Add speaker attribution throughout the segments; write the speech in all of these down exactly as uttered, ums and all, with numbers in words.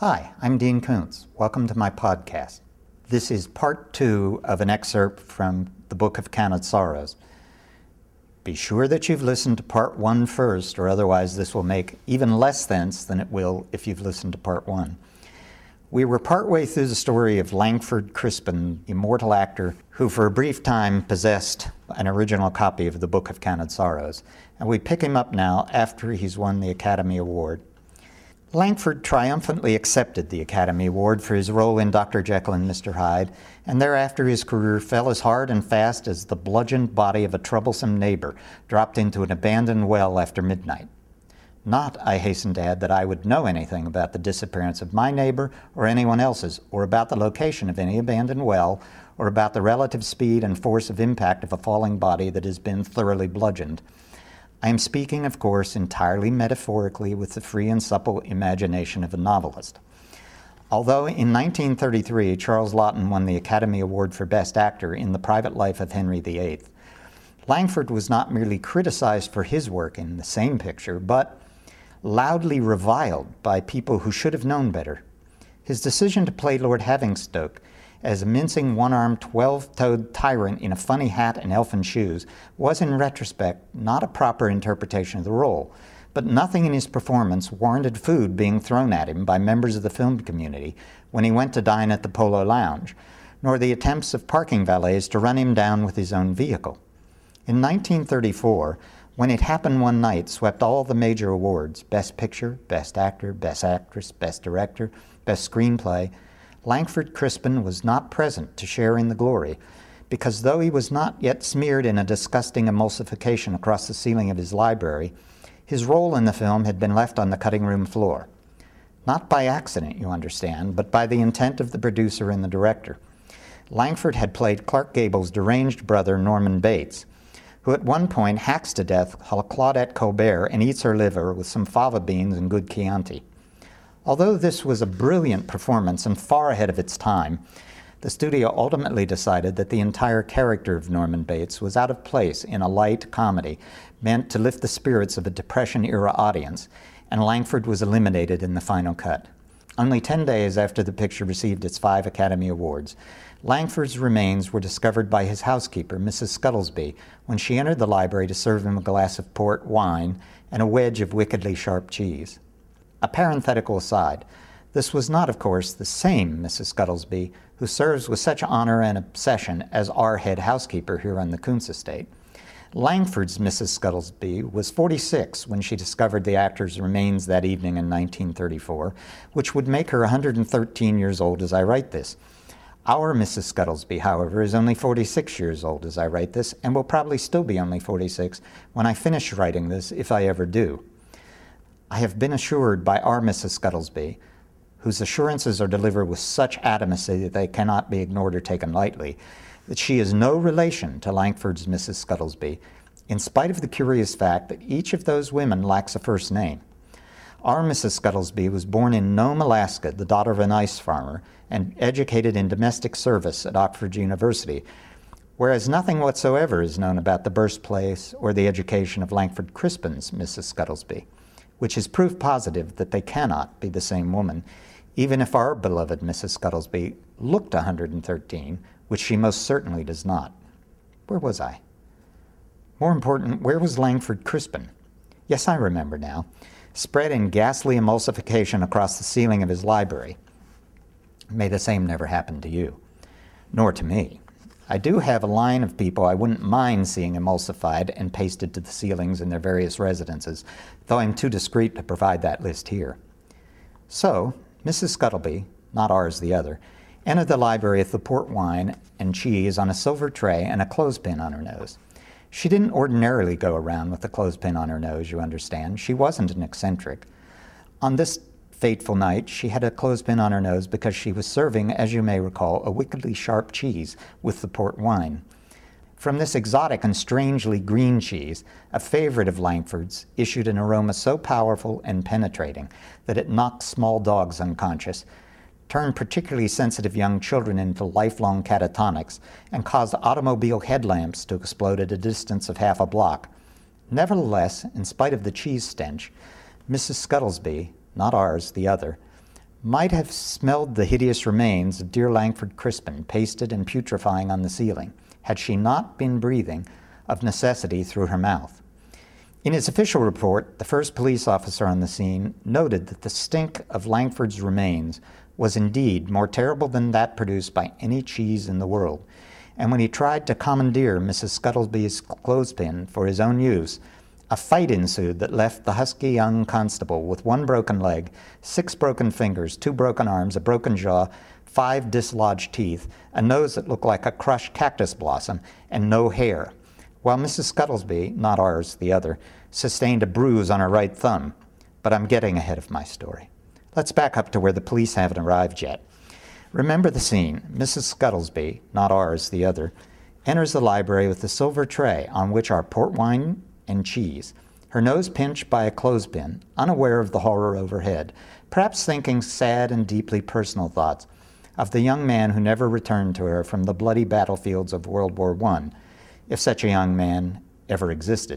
Speaker 1: Hi, I'm Dean Koontz. Welcome to my podcast. This is part two of an excerpt from the Book of Counted Sorrows. Be sure that you've listened to part one first, or otherwise this will make even less sense than it will if you've listened to part one. We were partway through the story of Langford Crispin, the immortal actor who for a brief time possessed an original copy of the Book of Counted Sorrows, and we pick him up now after he's won the Academy Award. Langford triumphantly accepted the Academy Award for his role in Doctor Jekyll and Mister Hyde, and thereafter his career fell as hard and fast as the bludgeoned body of a troublesome neighbor dropped into an abandoned well after midnight. Not, I hasten to add, that I would know anything about the disappearance of my neighbor or anyone else's, or about the location of any abandoned well, or about the relative speed and force of impact of a falling body that has been thoroughly bludgeoned. I am speaking, of course, entirely metaphorically with the free and supple imagination of a novelist. Although in nineteen thirty-three Charles Laughton won the Academy Award for Best Actor in The Private Life of Henry the Eighth, Langford was not merely criticized for his work in the same picture, but loudly reviled by people who should have known better. His decision to play Lord Havingstoke as a mincing, one-armed, twelve-toed tyrant in a funny hat and elfin shoes was, in retrospect, not a proper interpretation of the role, but nothing in his performance warranted food being thrown at him by members of the film community when he went to dine at the Polo Lounge, nor the attempts of parking valets to run him down with his own vehicle. In nineteen thirty-four, When It Happened One Night swept all the major awards, Best Picture, Best Actor, Best Actress, Best Director, Best Screenplay, Langford Crispin was not present to share in the glory, because though he was not yet smeared in a disgusting emulsification across the ceiling of his library, his role in the film had been left on the cutting room floor. Not by accident, you understand, but by the intent of the producer and the director. Langford had played Clark Gable's deranged brother, Norman Bates, who at one point hacks to death Claudette Colbert and eats her liver with some fava beans and good Chianti. Although this was a brilliant performance and far ahead of its time, the studio ultimately decided that the entire character of Norman Bates was out of place in a light comedy meant to lift the spirits of a Depression-era audience, and Langford was eliminated in the final cut. Only ten days after the picture received its five Academy Awards, Langford's remains were discovered by his housekeeper, Missus Scuttlesby, when she entered the library to serve him a glass of port wine and a wedge of wickedly sharp cheese. A parenthetical aside, this was not, of course, the same Missus Scuttlesby who serves with such honor and obsession as our head housekeeper here on the Koontz estate. Langford's Missus Scuttlesby was forty-six when she discovered the actor's remains that evening in nineteen thirty-four, which would make her one hundred thirteen years old as I write this. Our Missus Scuttlesby, however, is only forty-six years old as I write this, and will probably still be only forty-six when I finish writing this, if I ever do. I have been assured by our Missus Scuttlesby, whose assurances are delivered with such adamancy that they cannot be ignored or taken lightly, that she is no relation to Langford's Missus Scuttlesby, in spite of the curious fact that each of those women lacks a first name. Our Missus Scuttlesby was born in Nome, Alaska, the daughter of an ice farmer, and educated in domestic service at Oxford University, whereas nothing whatsoever is known about the birthplace or the education of Langford Crispin's Missus Scuttlesby, which is proof positive that they cannot be the same woman, even if our beloved Missus Scuttlesby looked one hundred thirteen, which she most certainly does not. Where was I? More important, where was Langford Crispin? Yes, I remember now. Spread in ghastly emulsification across the ceiling of his library. May the same never happen to you. Nor to me. I do have a line of people I wouldn't mind seeing emulsified and pasted to the ceilings in their various residences, though I'm too discreet to provide that list here. So, Missus Scuttlesby, not ours the other, entered the library with the port wine and cheese on a silver tray and a clothespin on her nose. She didn't ordinarily go around with a clothespin on her nose, you understand. She wasn't an eccentric. On this fateful night, she had a clothespin on her nose because she was serving, as you may recall, a wickedly sharp cheese with the port wine. From this exotic and strangely green cheese, a favorite of Langford's, issued an aroma so powerful and penetrating that it knocked small dogs unconscious, turned particularly sensitive young children into lifelong catatonics, and caused automobile headlamps to explode at a distance of half a block. Nevertheless, in spite of the cheese stench, Missus Scuttlesby, not ours, the other, might have smelled the hideous remains of dear Langford Crispin pasted and putrefying on the ceiling, had she not been breathing of necessity through her mouth. In his official report, the first police officer on the scene noted that the stink of Langford's remains was indeed more terrible than that produced by any cheese in the world, and when he tried to commandeer Missus Scuttleby's clothespin for his own use, a fight ensued that left the husky young constable with one broken leg, six broken fingers, two broken arms, a broken jaw, five dislodged teeth, a nose that looked like a crushed cactus blossom, and no hair, while Missus Scuttleby, not ours, the other, sustained a bruise on her right thumb. But I'm getting ahead of my story. Let's back up to where the police haven't arrived yet. Remember the scene. Missus Scuttleby, not ours, the other, enters the library with a silver tray on which are port wine and cheese, her nose pinched by a clothespin, unaware of the horror overhead, perhaps thinking sad and deeply personal thoughts of the young man who never returned to her from the bloody battlefields of World War One, if such a young man ever existed.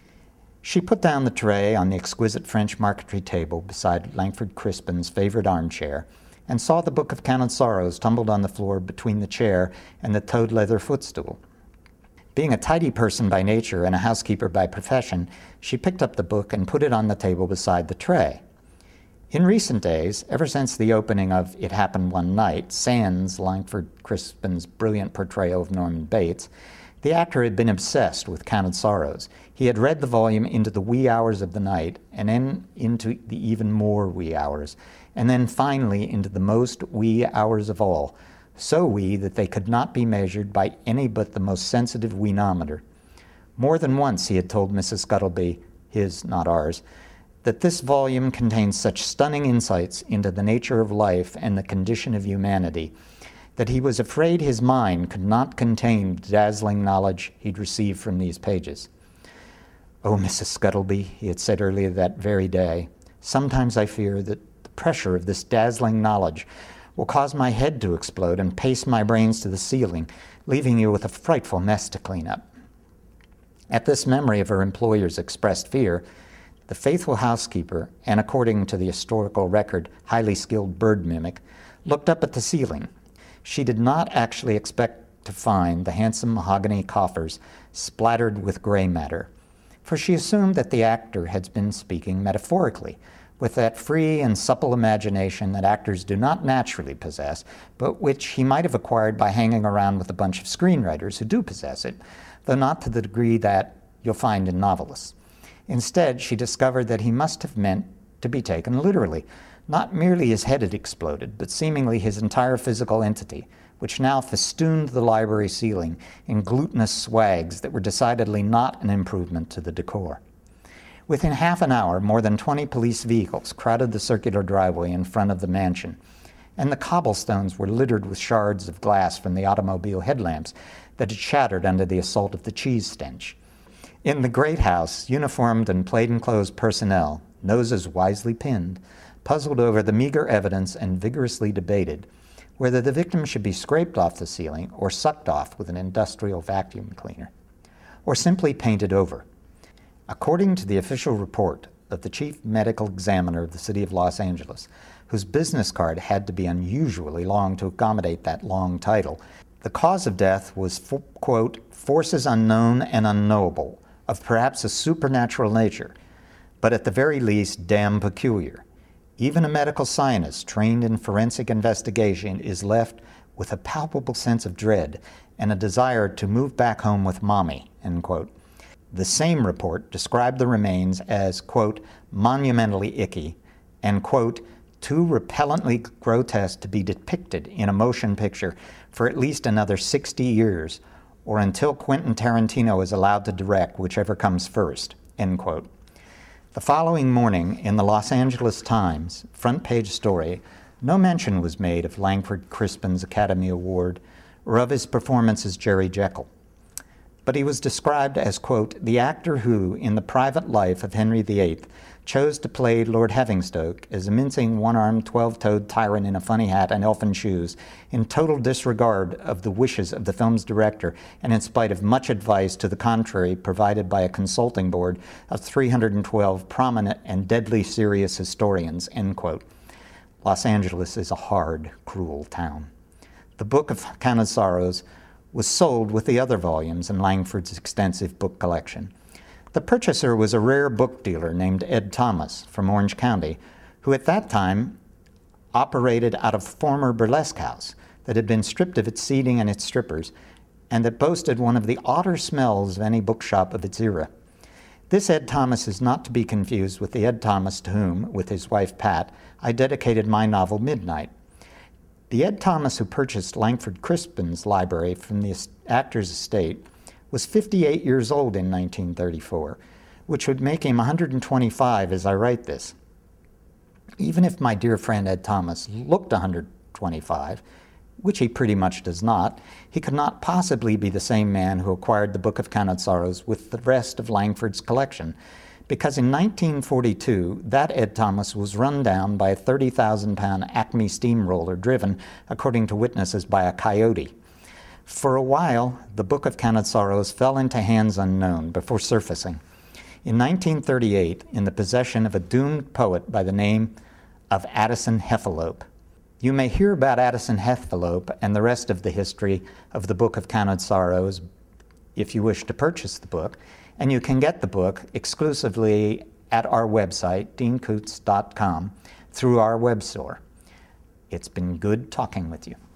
Speaker 1: She put down the tray on the exquisite French marquetry table beside Langford Crispin's favorite armchair and saw the Book of Counted Sorrows tumbled on the floor between the chair and the toed leather footstool. Being a tidy person by nature and a housekeeper by profession, she picked up the book and put it on the table beside the tray. In recent days, ever since the opening of It Happened One Night, sans Langford Crispin's brilliant portrayal of Norman Bates, the actor had been obsessed with Counted Sorrows. He had read the volume into the wee hours of the night, and then into the even more wee hours, and then finally into the most wee hours of all, so wee that they could not be measured by any but the most sensitive weenometer. More than once he had told Missus Scuttleby, his, not ours, that this volume contains such stunning insights into the nature of life and the condition of humanity that he was afraid his mind could not contain the dazzling knowledge he'd received from these pages. "Oh, Missus Scuttleby," he had said earlier that very day, "sometimes I fear that the pressure of this dazzling knowledge will cause my head to explode and paste my brains to the ceiling, leaving you with a frightful mess to clean up." At this memory of her employer's expressed fear, the faithful housekeeper, and according to the historical record, highly skilled bird mimic, looked up at the ceiling. She did not actually expect to find the handsome mahogany coffers splattered with gray matter, for she assumed that the actor had been speaking metaphorically, with that free and supple imagination that actors do not naturally possess, but which he might have acquired by hanging around with a bunch of screenwriters who do possess it, though not to the degree that you'll find in novelists. Instead, she discovered that he must have meant to be taken literally. Not merely his head had exploded, but seemingly his entire physical entity, which now festooned the library ceiling in glutinous swags that were decidedly not an improvement to the decor. Within half an hour, more than twenty police vehicles crowded the circular driveway in front of the mansion, and the cobblestones were littered with shards of glass from the automobile headlamps that had shattered under the assault of the cheese stench. In the great house, uniformed and plainclothes personnel, noses wisely pinned, puzzled over the meager evidence and vigorously debated whether the victim should be scraped off the ceiling or sucked off with an industrial vacuum cleaner, or simply painted over. According to the official report of the chief medical examiner of the city of Los Angeles, whose business card had to be unusually long to accommodate that long title, the cause of death was, for, quote, "forces unknown and unknowable, of perhaps a supernatural nature, but at the very least damn peculiar. Even a medical scientist trained in forensic investigation is left with a palpable sense of dread and a desire to move back home with mommy," end quote. The same report described the remains as, quote, "monumentally icky," and, quote, "too repellently grotesque to be depicted in a motion picture for at least another sixty years, or until Quentin Tarantino is allowed to direct, whichever comes first," end quote. The following morning, in the Los Angeles Times front page story, no mention was made of Langford Crispin's Academy Award or of his performance as Jerry Jekyll. But he was described as, quote, "the actor who, in the private life of Henry the Eighth, chose to play Lord Hevingstoke as a mincing, one-armed, twelve-toed tyrant in a funny hat and elfin shoes, in total disregard of the wishes of the film's director and in spite of much advice to the contrary provided by a consulting board of three hundred twelve prominent and deadly serious historians," end quote. Los Angeles is a hard, cruel town. The Book of Counted Sorrows was sold with the other volumes in Langford's extensive book collection. The purchaser was a rare book dealer named Ed Thomas from Orange County, who at that time operated out of a former burlesque house that had been stripped of its seating and its strippers, and that boasted one of the odder smells of any bookshop of its era. This Ed Thomas is not to be confused with the Ed Thomas to whom, with his wife Pat, I dedicated my novel Midnight. The Ed Thomas who purchased Langford Crispin's library from the actor's estate was fifty-eight years old in nineteen thirty-four, which would make him one hundred twenty-five as I write this. Even if my dear friend Ed Thomas looked one hundred twenty-five, which he pretty much does not, he could not possibly be the same man who acquired the Book of Counted Sorrows with the rest of Langford's collection, because in nineteen forty-two, that Ed Thomas was run down by a thirty thousand pound Acme steamroller driven, according to witnesses, by a coyote. For a while, the Book of Counted Sorrows fell into hands unknown before surfacing. In nineteen thirty-eight, in the possession of a doomed poet by the name of Addison Heffalope. You may hear about Addison Heffalope and the rest of the history of the Book of Counted Sorrows if you wish to purchase the book, and you can get the book exclusively at our website, dean koontz dot com, through our web store. It's been good talking with you.